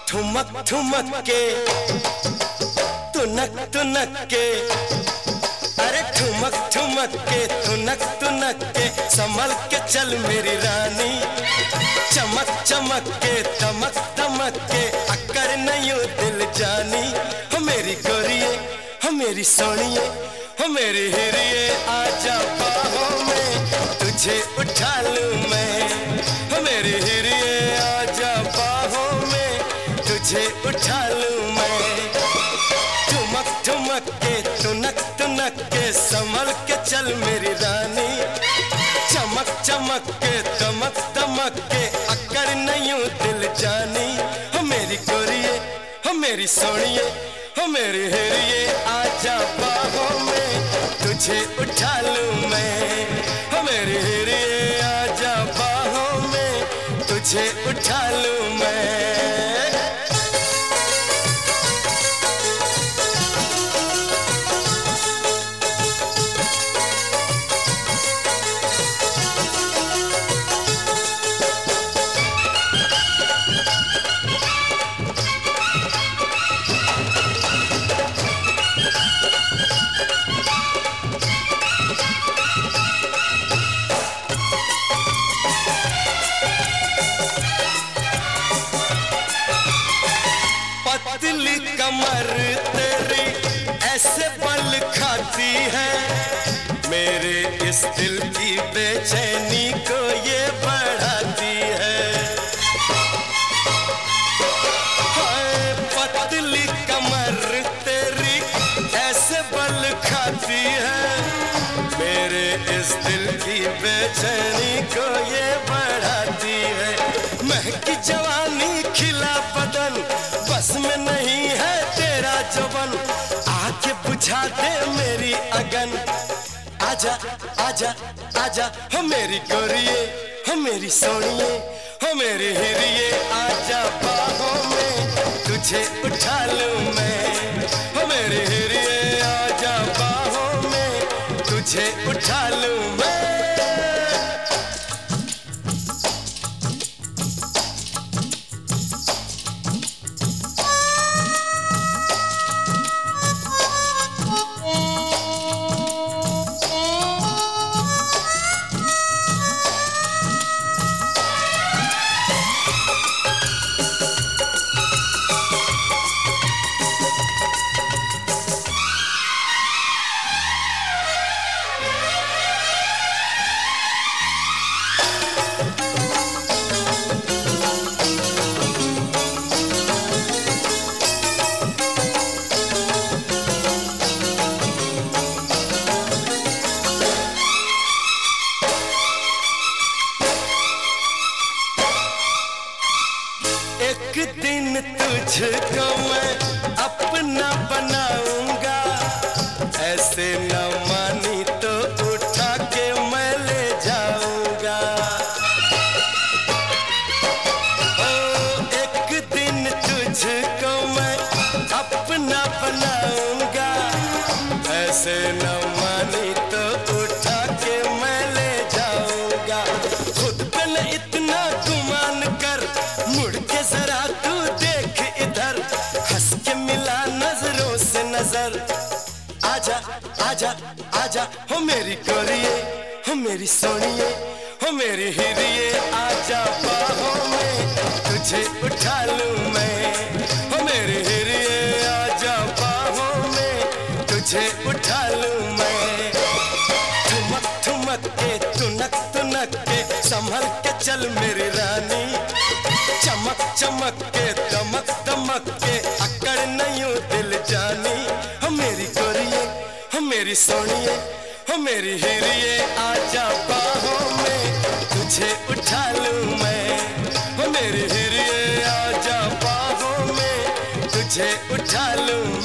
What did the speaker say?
ठुमक ठुमक के तुनक तुनक के, अरे ठुमक ठुमक के तुनक तुनक के संभल के चल मेरी रानी। चमक चमक के तमक तमक के अक्कर नहीं दिल जानी। हो मेरी गोरिये हो मेरी सोनिए हो मेरी हिरिये, आजा बाहों में तुझे उठा लूं मैं। हो मेरी हिरिये आजा बाहों में तुझे उठा लूं मैं। ठुमक ठुमक के तुनक तुनक के संभल के चल मेरी रानी। चमक चमक के तमक तमक के अक्कर नहीं दिल जानी। हो मेरी गोरिये हो मेरी सोनिए हो मेरी हिरिये, आजा बाहों में तुझे उठा लूं मैं। हो मेरी हिरिये आजा बाहों में तुझे उठा लूं मैं। पतली कमर तेरी ऐसे बल खाती है, मेरे इस दिल की बेचैनी को ये बढ़ाती है। हाय पतली कमर तेरी ऐसे बल खाती है, मेरे इस दिल की बेचैनी को ये बढ़ाती है। महकी जवानी खिला बदन बस में नहीं है तेरा जवन, आके बुझा दे मेरी अगन। आजा आजा आजा हो मेरी गोरिये हो मेरी सोनिए हो मेरी हिरिये, आजा बाहों में तुझे उठा लूं मैं। हो मेरी हिरिये आजा बाहों में तुझे उठा लूं मैं। एक दिन तुझको मैं अपना बनाऊंगा, ऐसे न मानी तो उठा के मैं ले जाऊंगा। ओ एक दिन तुझको मैं अपना बनाऊंगा, ऐसे न मानी तो उठा के मैं ले जाऊंगा। खुद पे न इतना गुमान कर, मुड़ के जरा तू देख इधर, हंस के मिला नजरों से नजर। आजा आजा आजा हो मेरी गोरिये हो मेरी सोनिए हो मेरी हिरिये, आजा बाहों में तुझे उठा लूं मैं। हो मेरी हिरिये आजा बाहों में तुझे उठा लूं मैं। ठुमक ठुमक के तुनक तुनक के संभल के चल मेरी रानी। चमक चमक के दमक दमक के अक्कर नहीं दिल जानी। हो मेरी गोरिये हो मेरी सोनिए हो मेरी हिरिये, आजा बाहों में तुझे उठा लूं मैं। हो मेरी हिरिये आजा बाहों में तुझे उठा लूं।